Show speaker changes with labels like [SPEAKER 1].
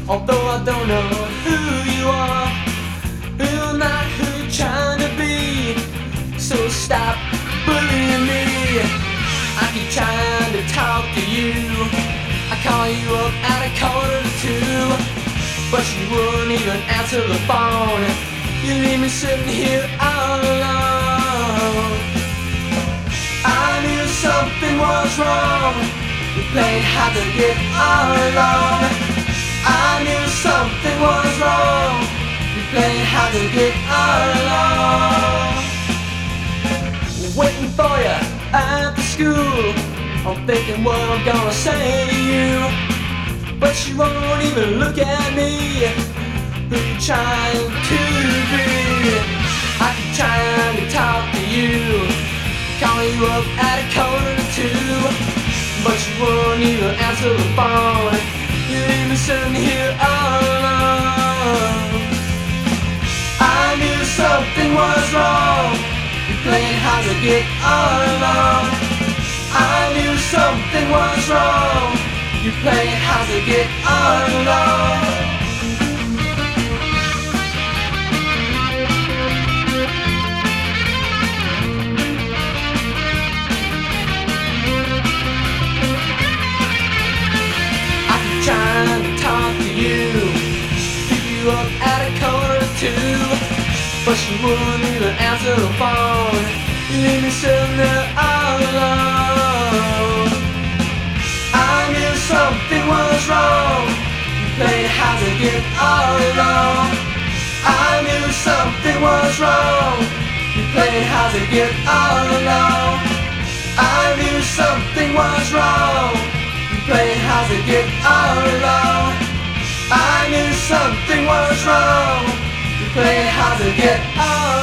[SPEAKER 1] Although I don't know who you are, who not who you're trying to be. So stop bullying me. I keep trying to talk to you. I call you up at 1:45, but you wouldn't even answer the phone. You leave me sitting here all alone. I knew something was wrong. You played hard to get all along. I knew something was wrong. You played hard to get all along. Waiting for you at the school. I'm thinking what I'm gonna say to you, but you won't even look at me. Who you trying to be? I keep trying to talk to you, call you up at 1:45, but you won't even answer the phone. You leave me sitting here all alone. I knew something was wrong. You played hard to get all along. I knew something was wrong. You played hard to get all along. Trying to talk to you, pick you up at 1:45, but you wouldn't even answer the phone. You leave me sitting there all alone. I knew something was wrong. You played hard to get all along. I knew something was wrong. You played hard to get all along. I knew something was wrong. Playing hard to get all along. I knew something was wrong. You played hard to get all